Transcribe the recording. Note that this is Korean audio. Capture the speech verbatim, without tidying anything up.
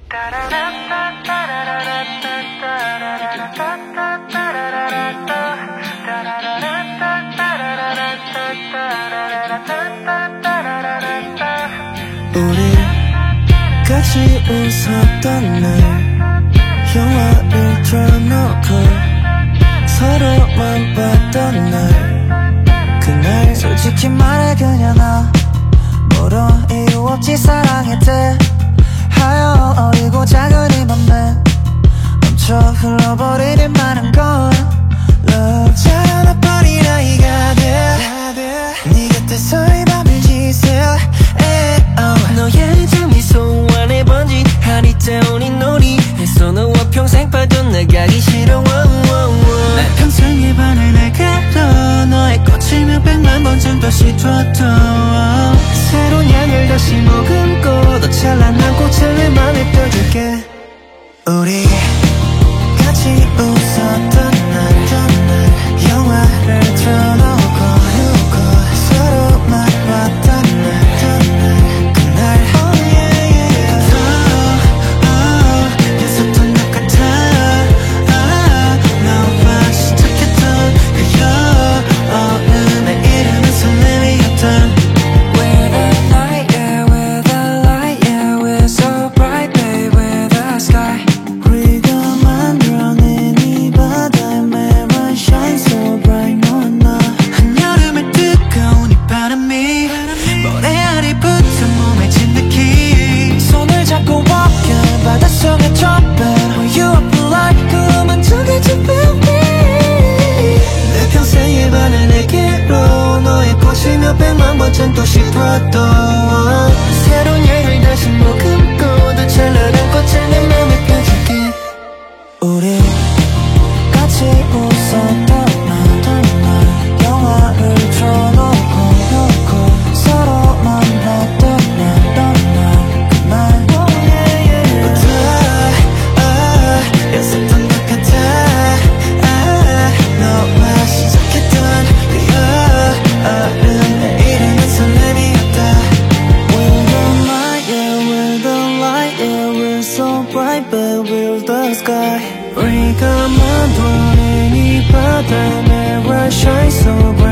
우리 같이 웃었던 날 영화를 틀어놓고 서로만 봤던 날 그날 솔직히 말해 그냥 나 뭐로 이유 없이 사랑했대 하여 어리고 작은 이 맘에 멈춰 흘러버리는 많은 건 Love 자라나버린 아이가 돼 네 곁에서 이 밤을 지새워 너의 그 미소 안에 번진 하리 때우는 놀이 애써 너와 평생 빠져나가기 싫어 날 평생의 반을 내게로 너의 꽃이면 백만 번 정도 씻어도 새로운 향을 다시 머금고 더 찬란한 꽃을 내 맘에 펴줄게 우리 같이 웃었던 날 날 영화를 틀어놓고 서로만 봤던 날 그날 oh yeah yeah 더 있었던 것 같아 너와 시작했던 그 여름 내 이름은 설렘이었던 We're the light yeah we're the light yeah we're so bright babe we're the sky 우리가 만들어낸 이 바다에 매번 shine so bright 너와 나 한여름의 뜨거운 이 바람이 모래 아래 붙은 몸에 진득히 손을 잡고 walking 바닷속의 dropping Oh you up like 꿈은 저기 저 baby 내 평생의 반을 내게로 너의 꽃이며 백만 번 정도 씹어도 새로운 향을 다시 머금고 더 찬란한 꽃을 내 맘에 펴줄게 우리 같이 웃었던 날 영화를 틀어놓고 서로만 봤던 날 그날 였었던 것 같아 너와 시작했던 그 여름 내 이름은 설렘이었다 We're the light yeah we're the light yeah we're so bright but we're the sky 우리가 만들어낸 이 바다에 매일 shine so bright